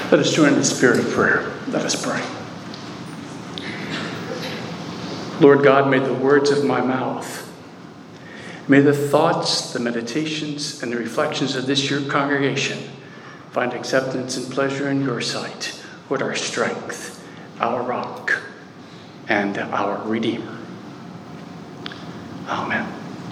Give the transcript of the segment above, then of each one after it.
Let us join in the spirit of prayer. Let us pray. Lord God, may the words of my mouth, may the thoughts, the meditations, and the reflections of this your congregation find acceptance and pleasure in your sight, Lord, our strength, our rock, and our Redeemer. Amen.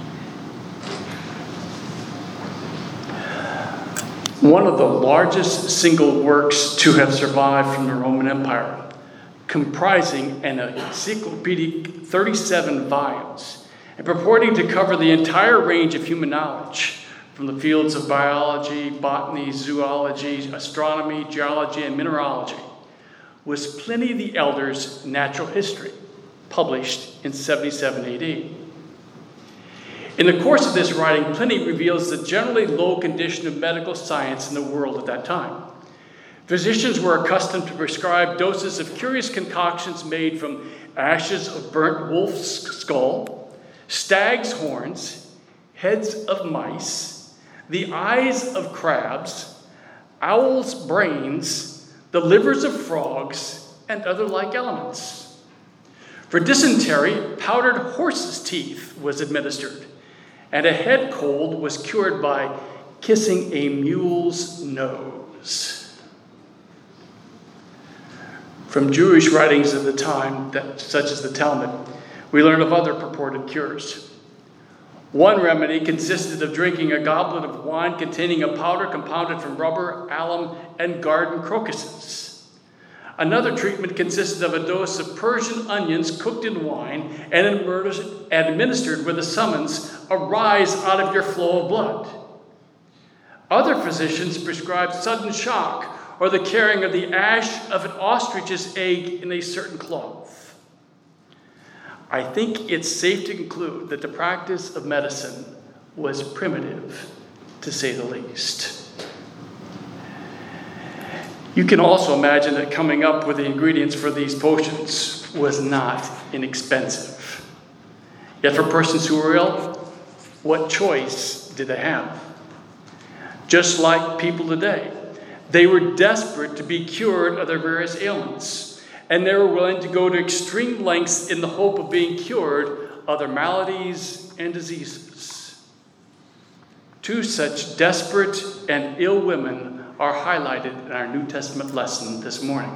One of the largest single works to have survived from the Roman Empire, comprising an encyclopedic 37 volumes and purporting to cover the entire range of human knowledge from the fields of biology, botany, zoology, astronomy, geology, and mineralogy, was Pliny the Elder's Natural History, published in 77 AD. In the course of this writing, Pliny reveals the generally low condition of medical science in the world at that time. Physicians were accustomed to prescribe doses of curious concoctions made from ashes of burnt wolf's skull, stag's horns, heads of mice, the eyes of crabs, owls' brains, the livers of frogs, and other like elements. For dysentery, powdered horse's teeth was administered, and a head cold was cured by kissing a mule's nose. From Jewish writings of the time, such as the Talmud, we learn of other purported cures. One remedy consisted of drinking a goblet of wine containing a powder compounded from rubber, alum, and garden crocuses. Another treatment consisted of a dose of Persian onions cooked in wine and administered with a summons, "Arise out of your flow of blood." Other physicians prescribed sudden shock or the carrying of the ash of an ostrich's egg in a certain cloth. I think it's safe to conclude that the practice of medicine was primitive, to say the least. You can also imagine that coming up with the ingredients for these potions was not inexpensive. Yet for persons who were ill, what choice did they have? Just like people today, they were desperate to be cured of their various ailments, and they were willing to go to extreme lengths in the hope of being cured of their maladies and diseases. Two such desperate and ill women are highlighted in our New Testament lesson this morning.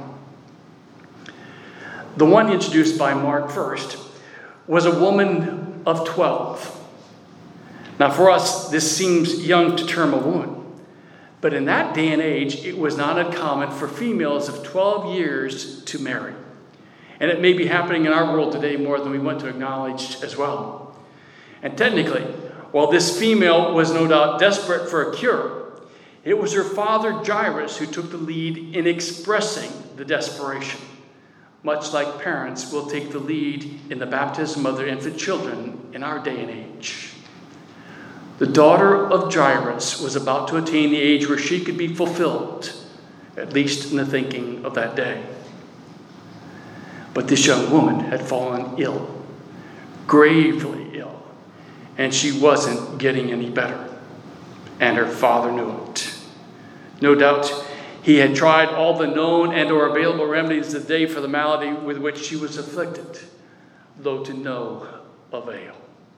The one introduced by Mark first was a woman of 12. Now for us, this seems young to term a woman. But in that day and age, it was not uncommon for females of 12 years to marry. And it may be happening in our world today more than we want to acknowledge as well. And technically, while this female was no doubt desperate for a cure, it was her father Jairus who took the lead in expressing the desperation, much like parents will take the lead in the baptism of their infant children in our day and age. The daughter of Jairus was about to attain the age where she could be fulfilled, at least in the thinking of that day. But this young woman had fallen ill, gravely ill, and she wasn't getting any better, and her father knew it. No doubt he had tried all the known and or available remedies of the day for the malady with which she was afflicted, though to no avail.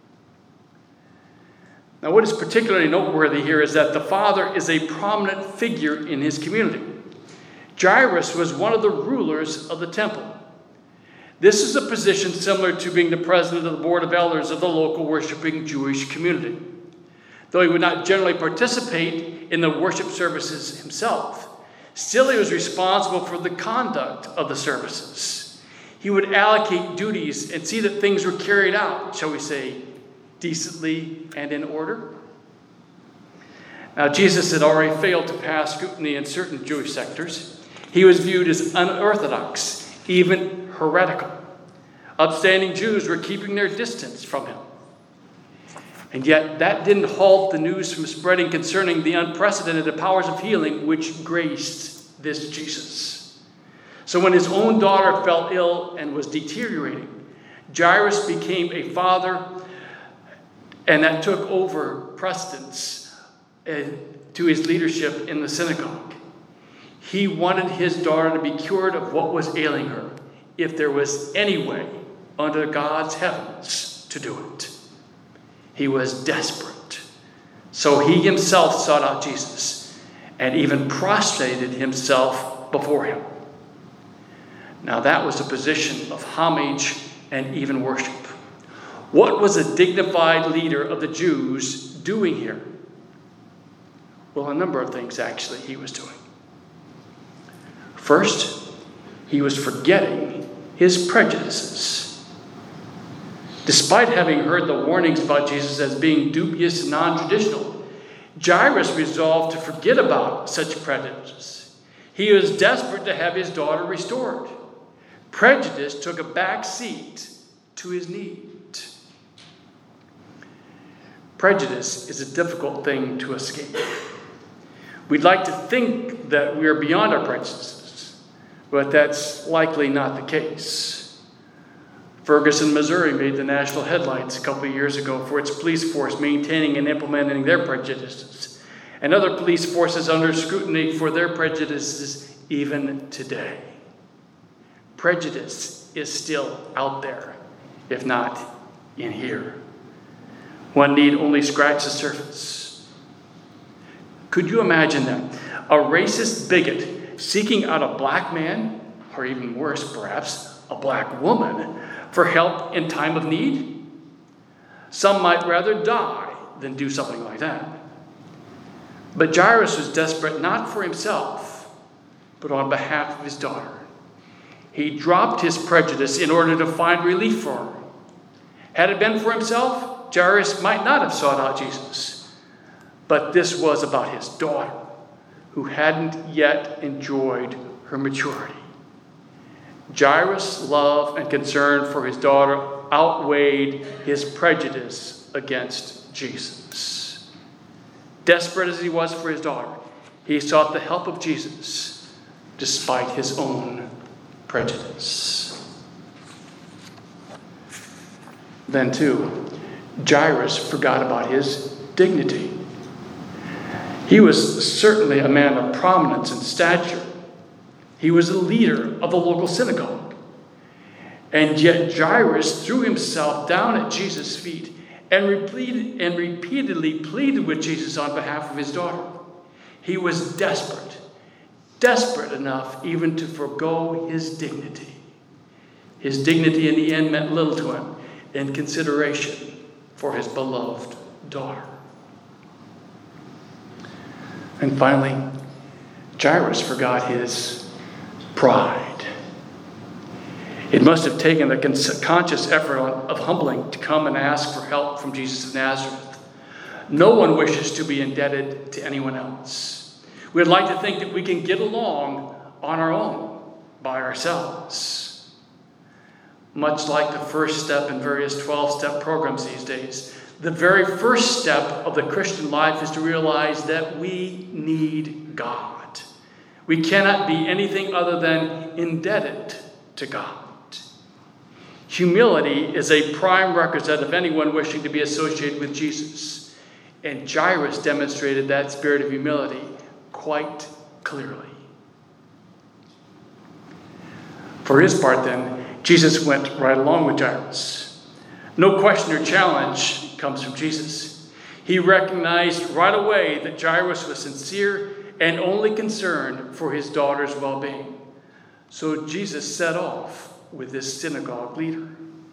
Now, what is particularly noteworthy here is that the father is a prominent figure in his community. Jairus was one of the rulers of the temple. This is a position similar to being the president of the board of elders of the local worshiping Jewish community. Though he would not generally participate in the worship services himself, still he was responsible for the conduct of the services. He would allocate duties and see that things were carried out, shall we say, decently and in order. Now, Jesus had already failed to pass scrutiny in certain Jewish sectors. He was viewed as unorthodox, even heretical. Upstanding Jews were keeping their distance from him. And yet, that didn't halt the news from spreading concerning the unprecedented powers of healing which graced this Jesus. So when his own daughter fell ill and was deteriorating, Jairus became a father, and that took over precedence to his leadership in the synagogue. He wanted his daughter to be cured of what was ailing her, if there was any way under God's heavens to do it. He was desperate. So he himself sought out Jesus and even prostrated himself before him. Now that was a position of homage and even worship. What was a dignified leader of the Jews doing here? Well, a number of things actually he was doing. First, he was forgetting his prejudices. Despite having heard the warnings about Jesus as being dubious and non-traditional, Jairus resolved to forget about such prejudices. He was desperate to have his daughter restored. Prejudice took a back seat to his need. Prejudice is a difficult thing to escape. We'd like to think that we are beyond our prejudices, but that's likely not the case. Ferguson, Missouri made the national headlines a couple of years ago for its police force maintaining and implementing their prejudices, and other police forces under scrutiny for their prejudices even today. Prejudice is still out there, if not in here. One need only scratch the surface. Could you imagine that? A racist bigot seeking out a black man, or even worse perhaps, a black woman, for help in time of need? Some might rather die than do something like that. But Jairus was desperate not for himself, but on behalf of his daughter. He dropped his prejudice in order to find relief for her. Had it been for himself, Jairus might not have sought out Jesus. But this was about his daughter, who hadn't yet enjoyed her maturity. Jairus' love and concern for his daughter outweighed his prejudice against Jesus. Desperate as he was for his daughter, he sought the help of Jesus despite his own prejudice. Then, too, Jairus forgot about his dignity. He was certainly a man of prominence and stature. He was a leader of the local synagogue. And yet Jairus threw himself down at Jesus' feet and repeatedly pleaded with Jesus on behalf of his daughter. He was desperate enough even to forgo his dignity. His dignity in the end meant little to him in consideration for his beloved daughter. And finally, Jairus forgot his pride. It must have taken a conscious effort of humbling to come and ask for help from Jesus of Nazareth. No one wishes to be indebted to anyone else. We'd like to think that we can get along on our own, by ourselves. Much like the first step in various 12-step programs these days, the very first step of the Christian life is to realize that we need God. We cannot be anything other than indebted to God. Humility is a prime requisite of anyone wishing to be associated with Jesus. And Jairus demonstrated that spirit of humility quite clearly. For his part, then, Jesus went right along with Jairus. No question or challenge comes from Jesus. He recognized right away that Jairus was sincere and only concerned for his daughter's well-being. So Jesus set off with this synagogue leader.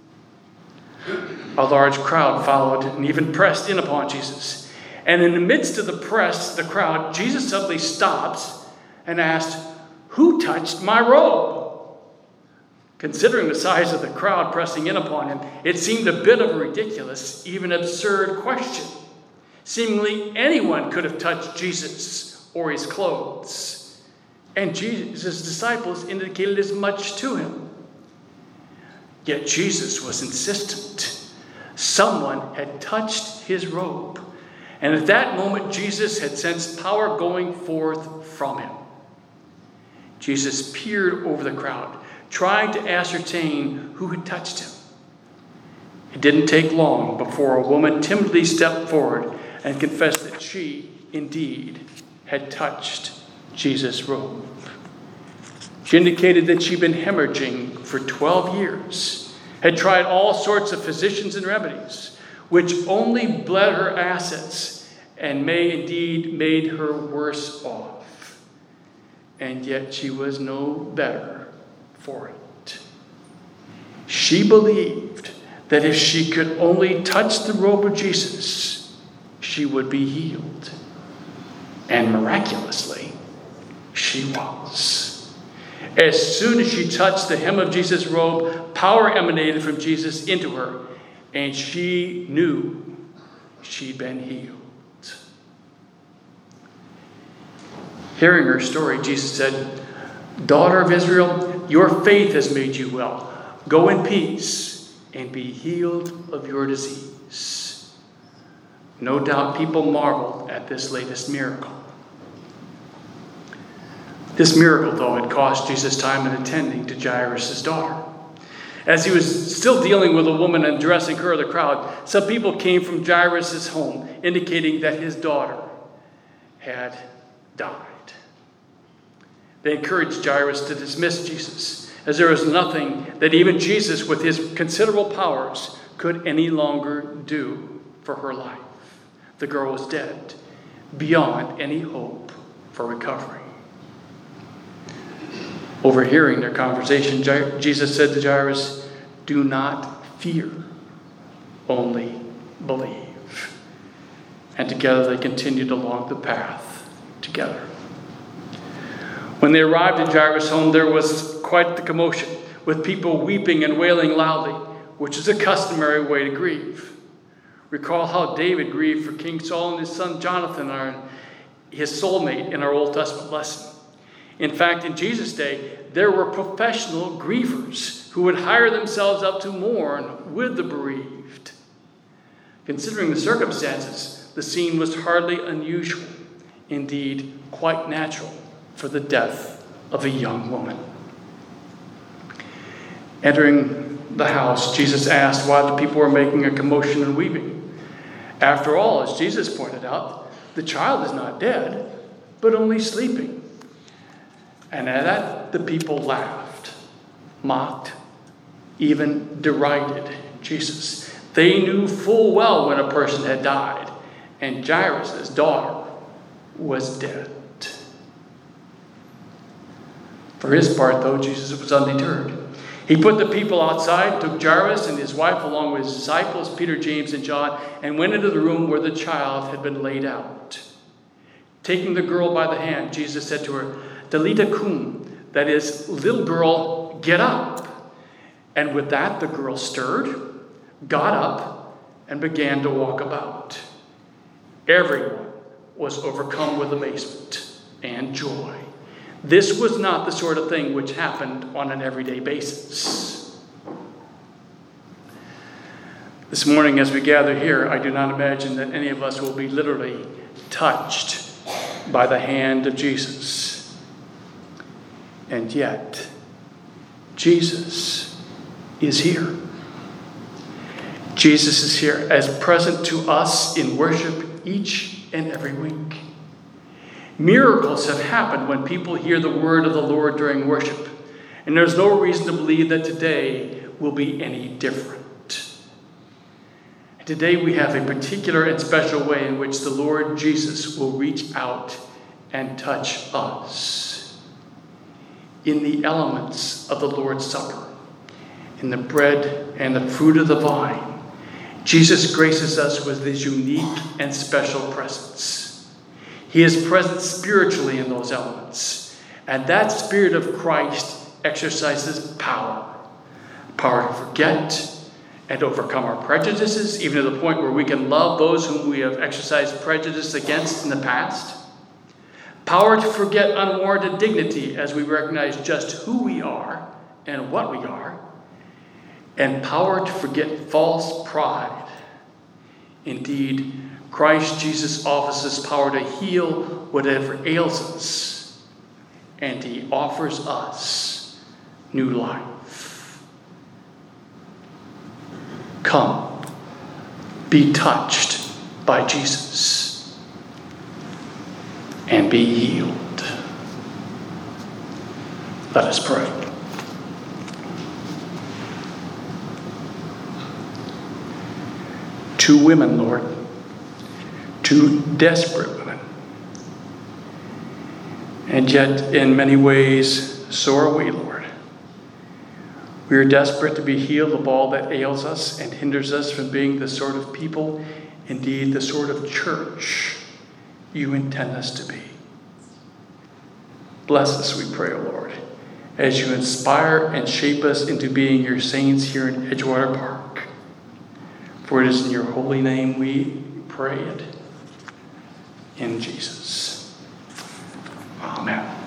A large crowd followed and even pressed in upon Jesus. And in the midst of the crowd, Jesus suddenly stops and asked, "Who touched my robe?" Considering the size of the crowd pressing in upon him, it seemed a bit of a ridiculous, even absurd question. Seemingly anyone could have touched Jesus or his clothes. And Jesus' disciples indicated as much to him. Yet Jesus was insistent. Someone had touched his robe. And at that moment, Jesus had sensed power going forth from him. Jesus peered over the crowd, trying to ascertain who had touched him. It didn't take long before a woman timidly stepped forward and confessed that she, indeed, had touched Jesus' robe. She indicated that she'd been hemorrhaging for 12 years, had tried all sorts of physicians and remedies, which only bled her assets and may indeed made her worse off. And yet she was no better for it. She believed that if she could only touch the robe of Jesus, she would be healed. And miraculously, she was. As soon as she touched the hem of Jesus' robe, power emanated from Jesus into her, and she knew she'd been healed. Hearing her story, Jesus said, "Daughter of Israel, your faith has made you well. Go in peace and be healed of your disease." No doubt people marveled at this latest miracle. This miracle, though, had cost Jesus time in attending to Jairus' daughter. As he was still dealing with a woman and addressing her in the crowd, some people came from Jairus' home, indicating that his daughter had died. They encouraged Jairus to dismiss Jesus, as there was nothing that even Jesus, with his considerable powers, could any longer do for her life. The girl was dead, beyond any hope for recovery. Overhearing their conversation, Jesus said to Jairus, "Do not fear, only believe." And together they continued along the path together. When they arrived at Jairus' home, there was quite the commotion, with people weeping and wailing loudly, which is a customary way to grieve. Recall how David grieved for King Saul and his son Jonathan, his soulmate, in our Old Testament lesson. In fact, in Jesus' day, there were professional grievers who would hire themselves up to mourn with the bereaved. Considering the circumstances, the scene was hardly unusual, indeed quite natural, for the death of a young woman. Entering the house, Jesus asked why the people were making a commotion and weeping. After all, as Jesus pointed out, the child is not dead, but only sleeping. And at that, the people laughed, mocked, even derided Jesus. They knew full well when a person had died, and Jairus' daughter was dead. For his part, though, Jesus was undeterred. He put the people outside, took Jairus and his wife along with his disciples, Peter, James, and John, and went into the room where the child had been laid out. Taking the girl by the hand, Jesus said to her, "Talita cum," that is, "Little girl, get up." And with that, the girl stirred, got up, and began to walk about. Everyone was overcome with amazement and joy. This was not the sort of thing which happened on an everyday basis. This morning, as we gather here, I do not imagine that any of us will be literally touched by the hand of Jesus. And yet, Jesus is here. Jesus is here as present to us in worship each and every week. Miracles have happened when people hear the word of the Lord during worship, and there's no reason to believe that today will be any different. Today we have a particular and special way in which the Lord Jesus will reach out and touch us. In the elements of the Lord's Supper, in the bread and the fruit of the vine, Jesus graces us with his unique and special presence. He is present spiritually in those elements, and that Spirit of Christ exercises power to forget and overcome our prejudices, even to the point where we can love those whom we have exercised prejudice against in the past. Power to forget unwarranted dignity as we recognize just who we are and what we are. And power to forget false pride. Indeed, Christ Jesus offers us power to heal whatever ails us. And he offers us new life. Come, be touched by Jesus, and be healed. Let us pray. Two women, Lord, two desperate women. And yet, in many ways, so are we, Lord. We are desperate to be healed of all that ails us and hinders us from being the sort of people, indeed the sort of church you intend us to be. Bless us, we pray, O Lord, as you inspire and shape us into being your saints here in Edgewater Park. For it is in your holy name we pray it. In Jesus. Amen.